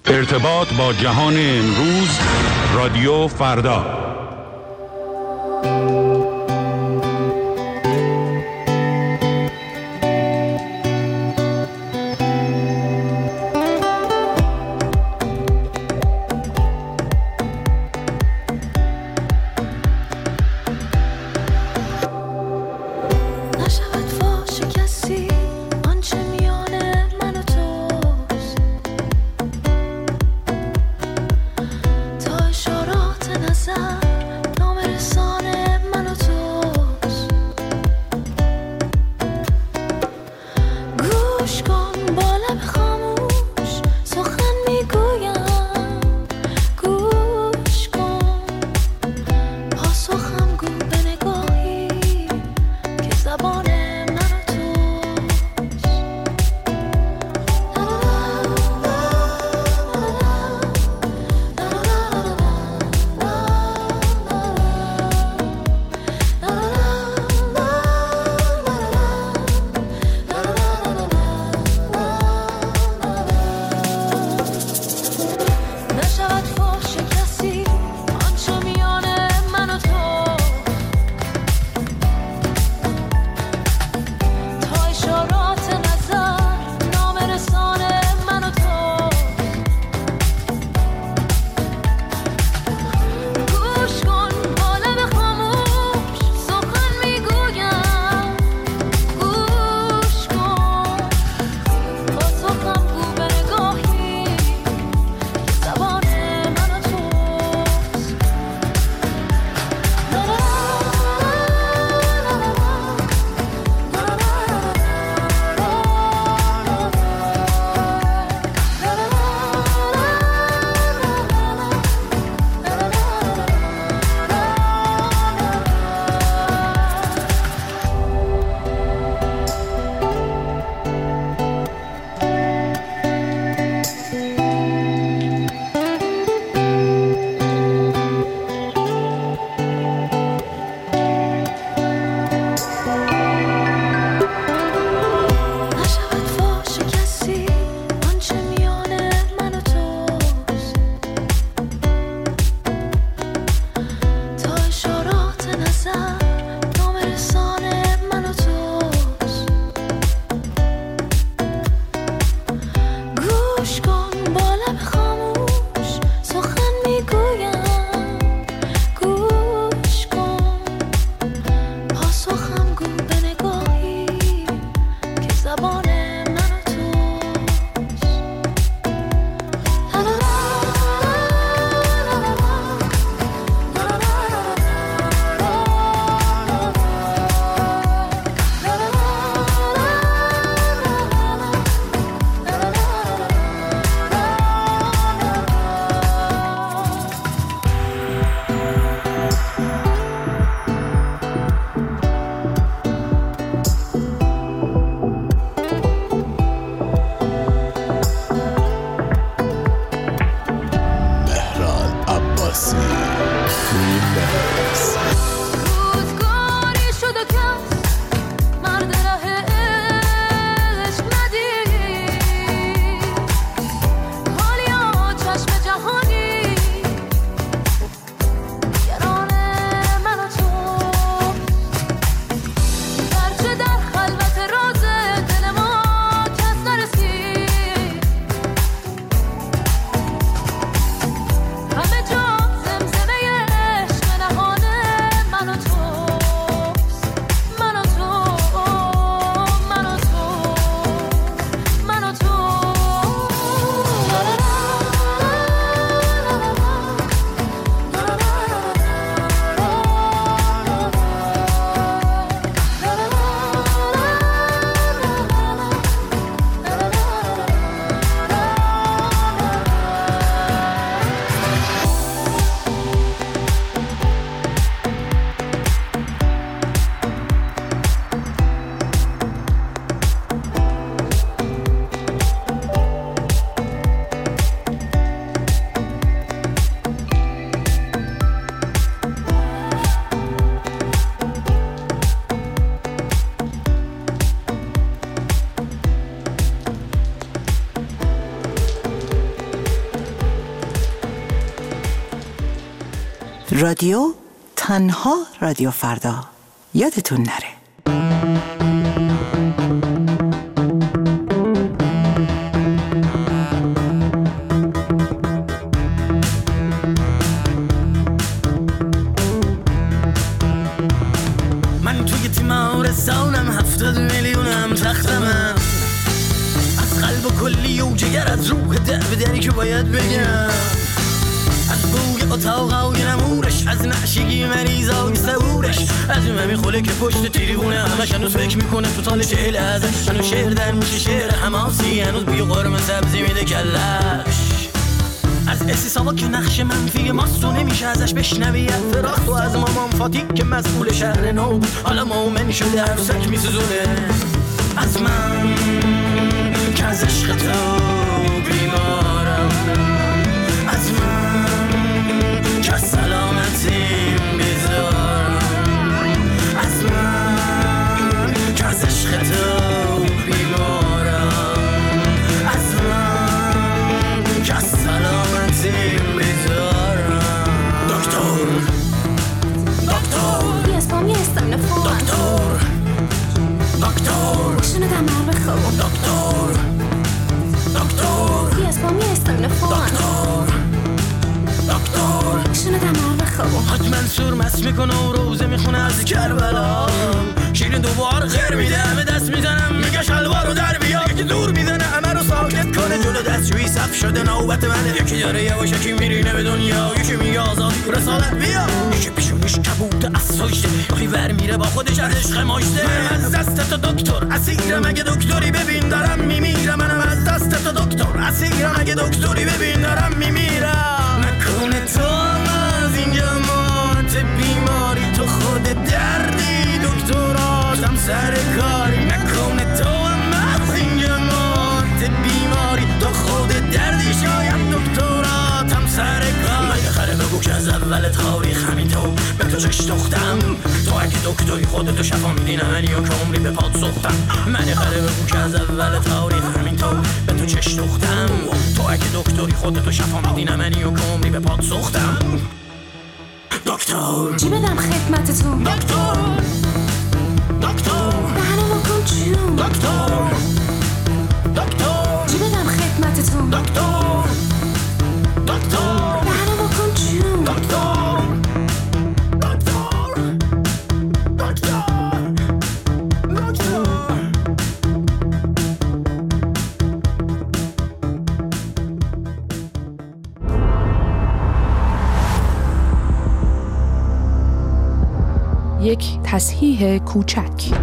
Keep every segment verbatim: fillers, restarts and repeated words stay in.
ارتباط با جهان امروز، رادیو فردا. تا اشارات نظر رادیو تنها رادیو فردا، یادتون نره. من توی تیم آرزانم، هفتاد میلیونم تختمم، از قلب و کلی و جگر، از روح در به دری که باید بگم، از بوی اتاقای نمورش، از نعشگی مریضای سبورش، از ممی خوله که پشت تریبونه همش هنوز فکر میکنه تو تال چهل ازش، هنوز شعر در میشه شعر حماسی، هنوز بوی قرمه سبزی میده کلش، از احساسا که نقش منفی ماست و نمیشه ازش بشنوی فراخ، تو از مامان فاتی که مسئول شهر نو بود حالا مومن شده عروسک میسوزونه، از من که از عشق تو بیمارم، از من که از سلامتیم بیزارم، از من که از عشق تو بیمارم، از من که از سلامتیم بیزارم. دکتر دکتر بیاسپام یه استمنه فون دکتر دکتر شنو دمر بخون دکتر دکتر بیاسپام یه استمنه فون دکتر دکتر شنو دمر بخون حاج منصور مست میکنه و روزه میخونه از کربلا، شیرین دوبار غیر میده همه دست میزنم میگه شلوار رو در بیا، یکی دور میزنه همه رو ساکت کنه، جلو دستشویی صف شده نوبت منه، یکی داره یواش یکی میرینه به دنیا، یکی میگه آزادی رسالت بیا، یکی پیشونیش کبوت اسایشته، یکی ور میره با خودش از عشق ماشته، من از دست تو دکتر اسیرم، اگه دکتری ببین دارم میمیرم، منم از دست تو دکتر اسیرم، اگه دکتری ببین دارم میمیرم، نکنه تو از اینجا مات بیماری، تو خود دردی دکتراتم سر کاری، نکنه تو از اینجا مات بیماری، تو خود دردی شاید دکتراتم سر کاری، من خره بگو که از اول تاریخ همین تو به تو چش دختم، تو اگه دکتری خودتو شفا میدی نه من یا که عمری به پاد سختم، من خره بگو که از اول تاریخ همین تو به تو چش دختم، تو اگه دکتری خودتو شفا میدی نه من یا که عمری به پاد سختم. دکتر چی بدم خدمتتون دکتر دکتر دهنمو کن جون دکتر دکتر چی بدم خدمتتون دکتر دکتر دهنمو کن جون دکتر دکتر دکتر دکتر یک تصحیح کوچک.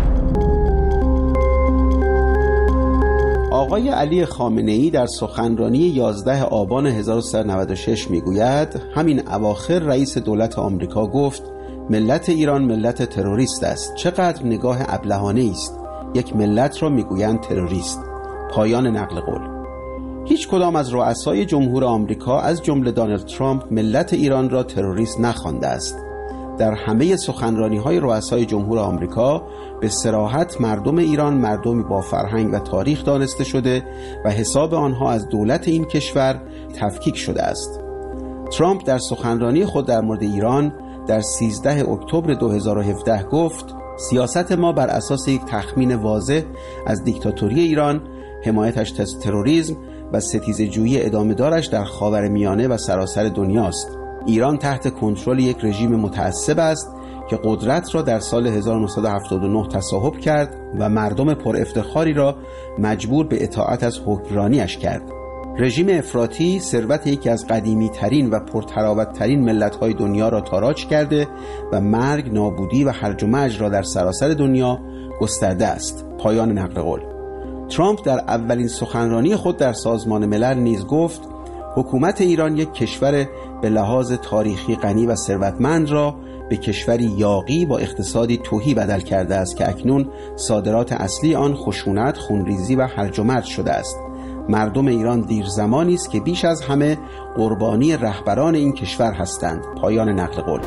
آقای علی خامنه‌ای در سخنرانی یازده آبان هزار و سیصد و نود و شش میگوید همین اواخر رئیس دولت آمریکا گفت ملت ایران ملت تروریست است. چقدر نگاه ابلهانه است. یک ملت را میگویند تروریست. پایان نقل قول. هیچ کدام از رؤسای جمهور آمریکا از جمله دونالد ترامپ ملت ایران را تروریست نخوانده است. در همه سخنرانی‌های رؤسای جمهور آمریکا به صراحت مردم ایران مردمی با فرهنگ و تاریخ دانسته شده و حساب آنها از دولت این کشور تفکیک شده است. ترامپ در سخنرانی خود در مورد ایران در سیزده اکتبر دو هزار و هفده گفت سیاست ما بر اساس یک تخمین واضح از دیکتاتوری ایران، حمایتش از تروریسم و ستیزه‌جویی ادامه‌دارش در خاورمیانه و سراسر دنیاست. ایران تحت کنترل یک رژیم متعصب است که قدرت را در سال هزار و نهصد و هفتاد و نه تصاحب کرد و مردم پر افتخاری را مجبور به اطاعت از حکمرانیش کرد. رژیم افراطی ثروت یکی از قدیمی ترین و پرتراوت ترین ملت های دنیا را تاراج کرده و مرگ، نابودی و هرج و مرج را در سراسر دنیا گسترده است. پایان نقل قول. ترامپ در اولین سخنرانی خود در سازمان ملل نیز گفت حکومت ایران یک کشور به لحاظ تاریخی غنی و ثروتمند را به کشوری یاغی با اقتصادی تهی بدل کرده است که اکنون صادرات اصلی آن خشونت، خونریزی و هرج و مرج شده است. مردم ایران دیر زمانی است که بیش از همه قربانی رهبران این کشور هستند. پایان نقل قول.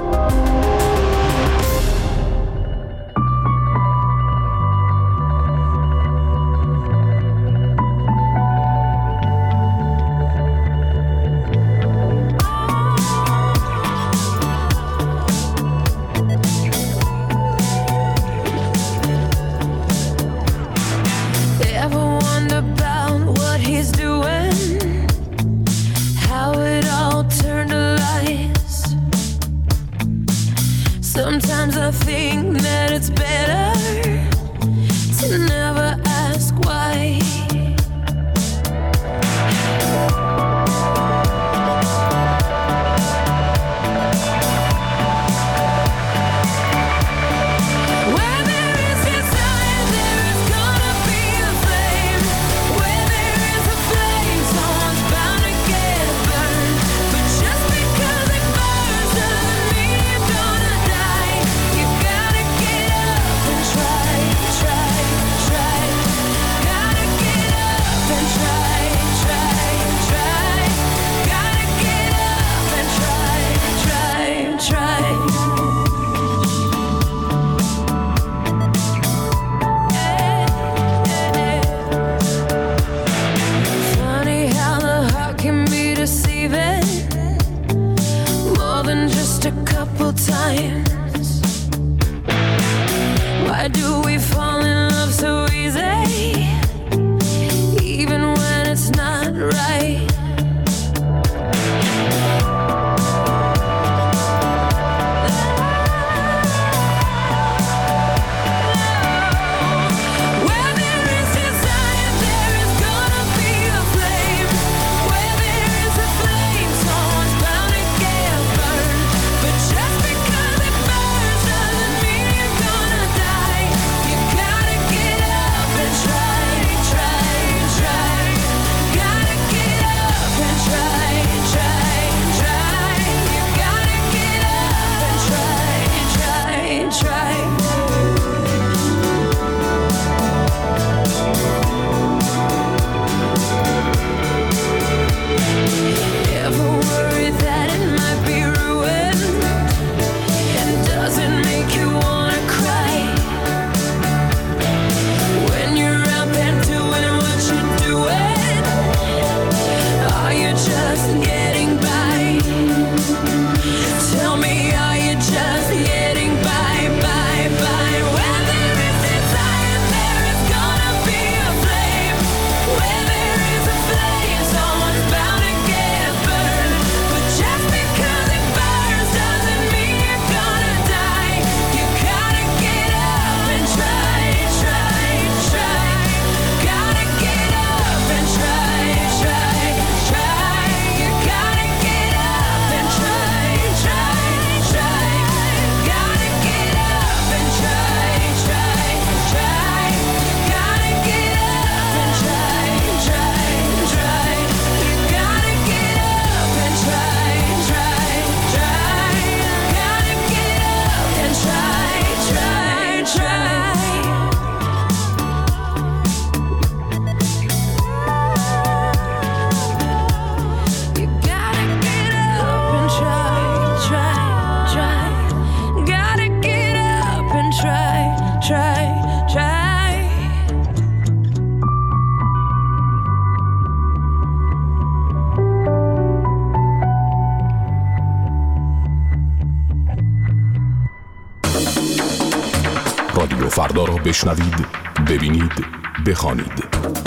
فردا را بشنوید، ببینید، بخوانید.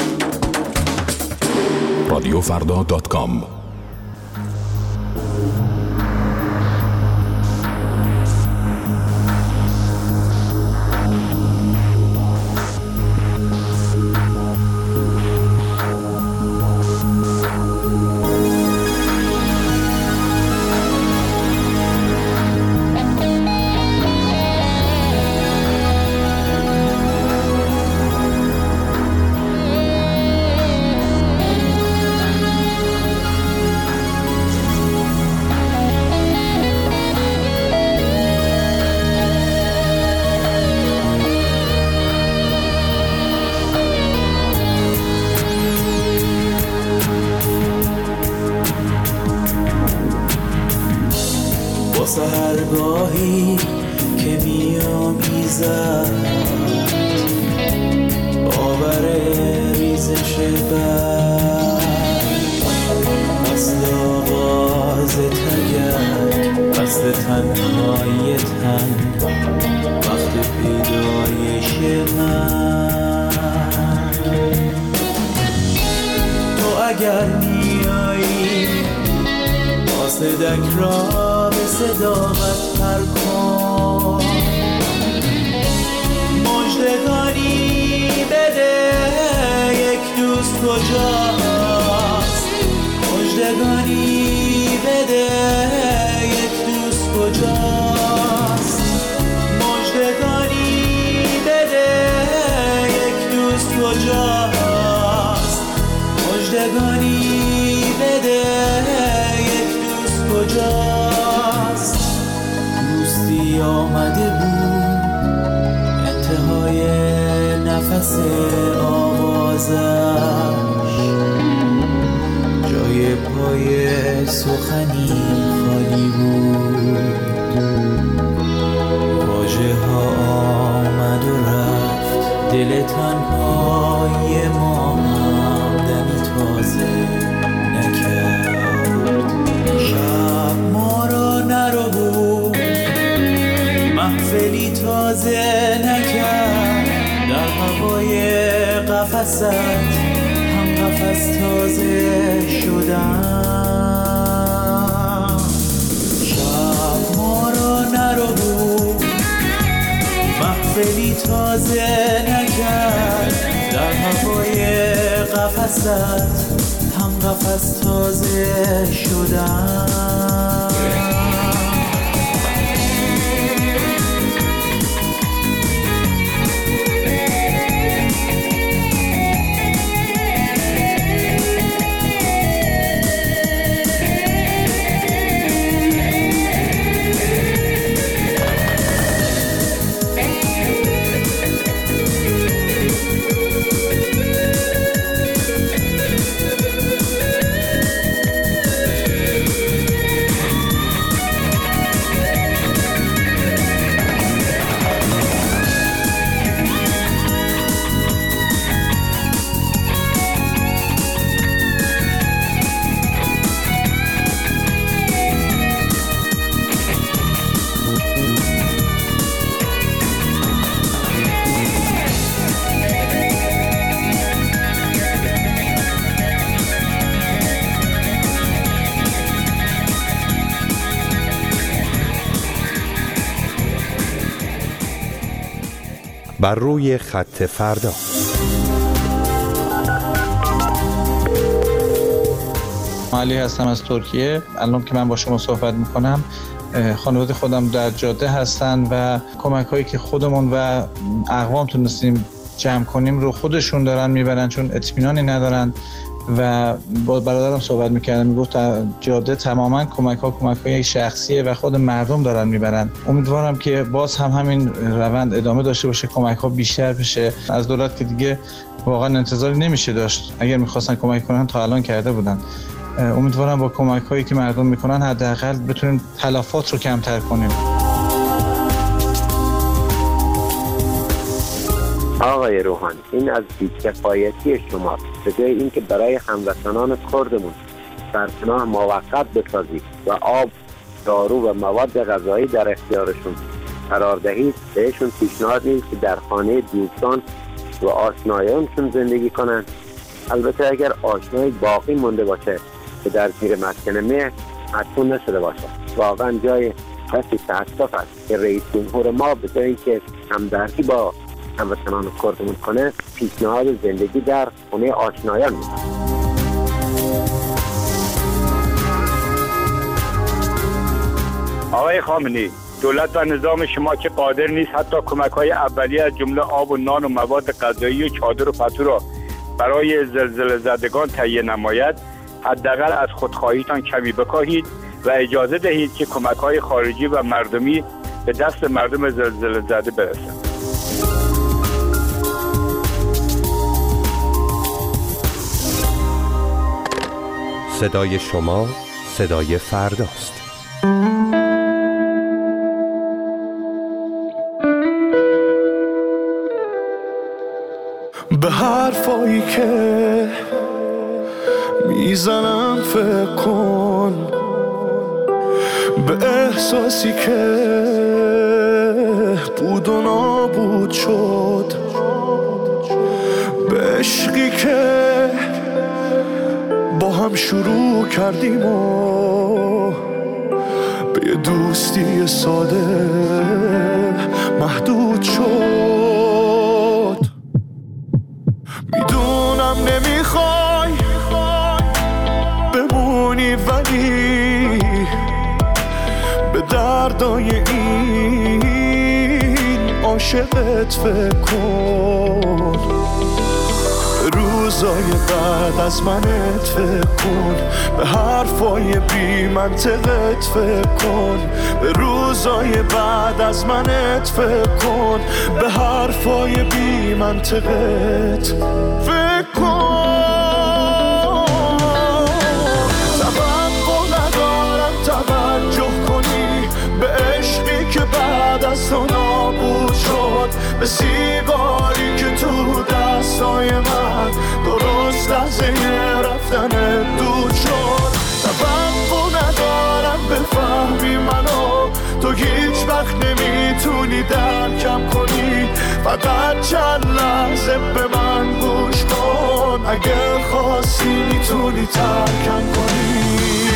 رادیو فردا دات کام. سحرگاهی که میامیزد آور ریزش برگ، فصل آغاز تگرگ، فصل تنهای تن، وقت پیدایش من. تو اگر میایی صدک را به صداقت پر کن، مژدگانی بده یک دوست کجاست، مژدگانی بده یک دوست کجاست، مژدگانی بده یک دوست کجاست، مژدگانی بده کجاست. دوستی آمده بود انتهای نفس آوازش، جای پای سخنی خالی بود، واژه ها آمد و رفت، دل تنهای ما هم دمی تازه نکرد. شب ما را نرو محفلی تازه نکرد، در هوای قفست هم قفس تازه شدم. شب ما را نرو محفلی تازه نکرد، در هوای قفست هم قفس تازه شدم. بر روی خط فردا. علی هستم از ترکیه. الان که من با شما صحبت میکنم خانواده خودم در جاده هستن و کمک هایی که خودمون و اقوام تونستیم جمع کنیم رو خودشون دارن میبرن، چون اطمینانی ندارن. و با برادرم صحبت میکردم، میگفت جاده تماما کمک ها کمک های شخصیه و خود مردم دارن میبرن. امیدوارم که باز هم همین روند ادامه داشته باشه، کمک ها بیشتر بشه. از دولت که دیگه واقعا انتظاری نمیشه داشت، اگر میخواستن کمک کنن تا الان کرده بودن. امیدوارم با کمک هایی که مردم میکنن حداقل بتونیم تلفات رو کمتر کنیم. آقای روحانی، این از بی‌کفایتی شماست. به جای اینکه برای هموطنان کردمون سرپناه موقت بسازید و آب، دارو و مواد غذایی در اختیارشون قرار دهید بهشون پیشنهاد میدید که در خانه دوستان و آشنایانشون زندگی کنند. البته اگر آشنایی باقی مونده باشه که در زیر مسکن مهر مدفون نشده باشه. واقعا جای بسی تأسف است که رئیس جمهور ما به جایی که همدردی با هموطنان کردمون کنه پیشنهاد زندگی در خانه آشنایان میده. آقای خامنه‌ای، دولت و نظام شما که قادر نیست حتی کمک‌های اولیه از جمله آب و نان و مواد غذایی و چادر و پتو را برای زلزله زدگان تهیه نماید، حداقل از خودخواهیتان کمی بکاهید و اجازه دهید که کمک‌های خارجی و مردمی به دست مردم زلزله زده برسند. صدای شما صدای فرداست. به حرفایی که میزنم فکر کن، به احساسی که بود و نابود شد، به عشقی که با هم شروع کردیم و به یه دوستی ساده محدود شد. میدونم نمیخوای بمونی ولی به دردای این عاشقت فکر کن، روزای بعد از منت فکر کن، به حرفای بی منطقت فکر کن، به روزای بعد از منت فکر کن، به حرفای بی منطقت فکر کن. توقع ندارم توجه کنی به عشقی که بعد از تو نابود شد، به سیگاری که تو دستای من درست لحظه رفتن دود شد. توقع ندارم بفهمی منو، تو هیچ وقت نمیتونی درکم کنی، فقط چند لحظه به من گوش کن، اگه خواستی میتونی ترکم کنی.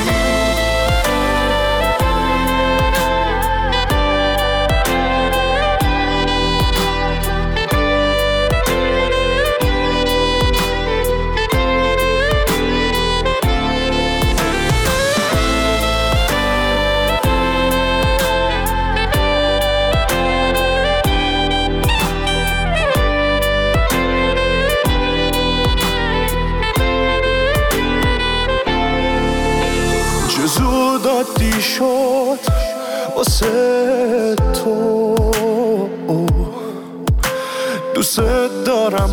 عادی شد واسه تو، دوست دارم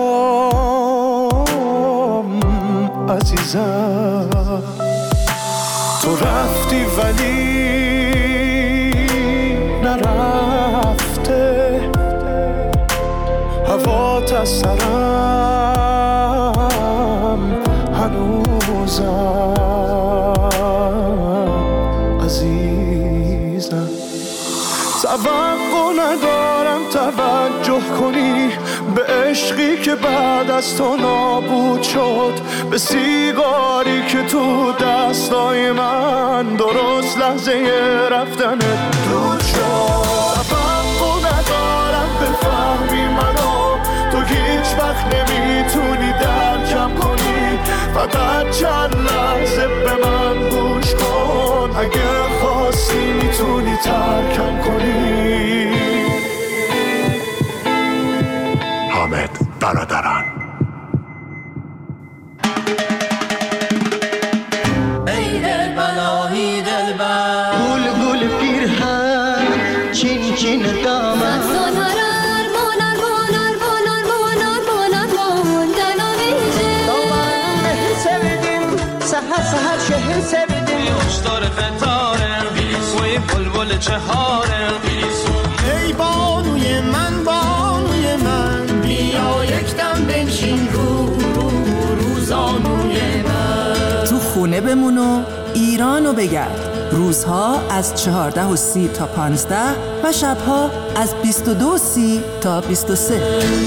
آم عزیزم. تو رفتی ولی نرفته، هوات از سرم هنوزم عزیزم. توقع ندارم توجه کنی به عشقی که بعد از تو نابود شد، به سیگاری که تو دستای من درست لحظه رفتن دود شد. توقع ندارم بفهمی منو، تو هیچ وقت نمیتونی درکم کنی، فقط چند لحظه به من گوش کن، اگه خواستی میتونی ترکم کنی. حامد برادران. ای دل بلایی دل بر گل گل پیرهن چین چین دامن، سهر شهر سبیدیم اشتار فتاره وی بلبل چهاره. ای بانوی من بانوی من، بیا یک دم بنشین رو رو روزانوی من. تو خونه بمون و ایرانو بگرد. روزها از چهارده و سی تا پانزده و شبها از بیست و دو و سی تا بیست و سه.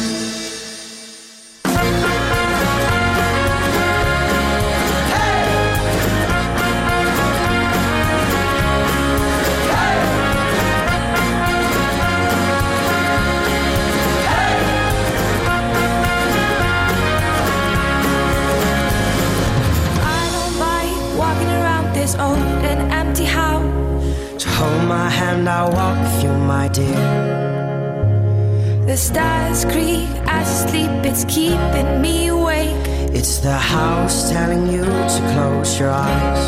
I'll walk with you, my dear. The stars creak as I sleep, it's keeping me awake. It's the house telling you to close your eyes.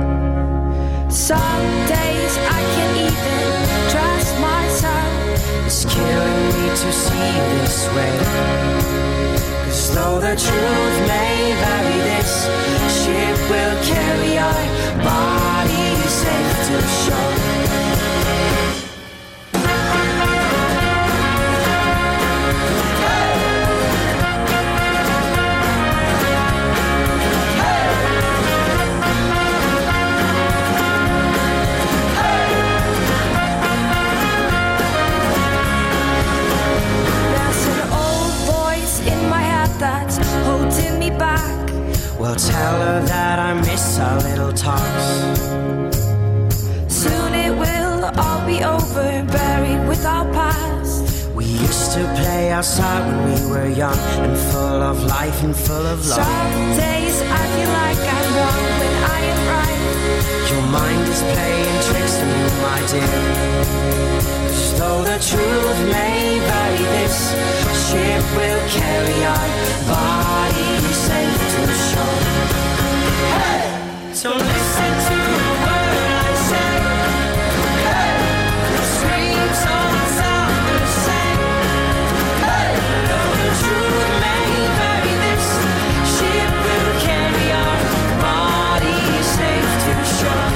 Some days I can't even trust myself. It's killing me to see you this way. 'Cause though the truth may vary, this ship will carry our bodies safe to shore. Well, tell her that I miss our little talks. Soon it will all be over, buried with our past. We used to play outside when we were young and full of life and full of love. Some days I feel like I'm wrong when I am right. Your mind is playing tricks on you, my dear. 'Cause though the truth may vary, this ship will carry our bodies safe to shore. Hey! So listen to the word I say. Hey! The screams all sound the same. Hey! Though the truth may vary, this ship will carry our bodies safe to shore.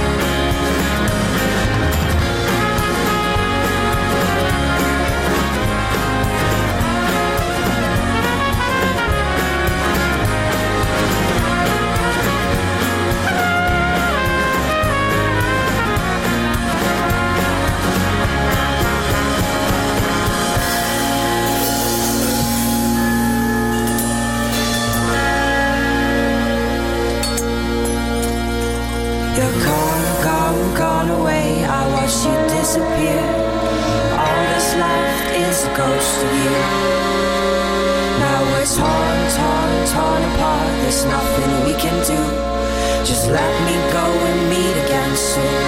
You're gone, gone, gone away. I watched you disappear. All that's left is a ghost of you. Now we're torn, torn, torn apart. There's nothing we can do. Just let me go and meet again soon.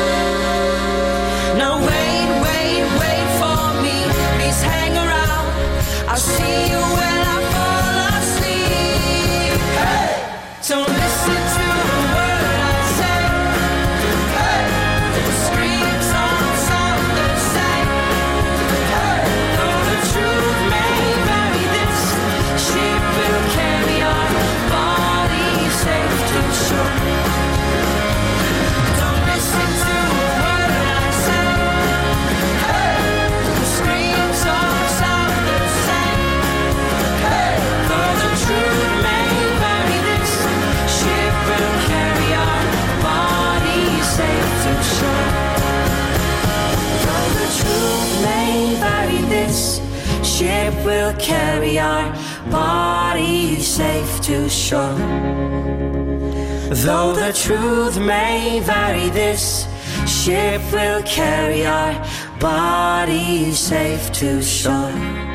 Now wait, wait, wait for me. Please hang around. I'll see you when I fall asleep. Hey! Don't listen to the word I say. Hey! The screams all sound the same. Hey! Though the truth may vary, this ship will carry our bodies safe to shore. Don't listen to the word I say. Hey! The screams all sound the same. Hey! Though the truth may vary, this ship will carry our bodies safe to shore. Though the truth may vary, this ship will carry our bodies safe to shore. Though the truth may vary, this ship will carry our bodies safe to shore.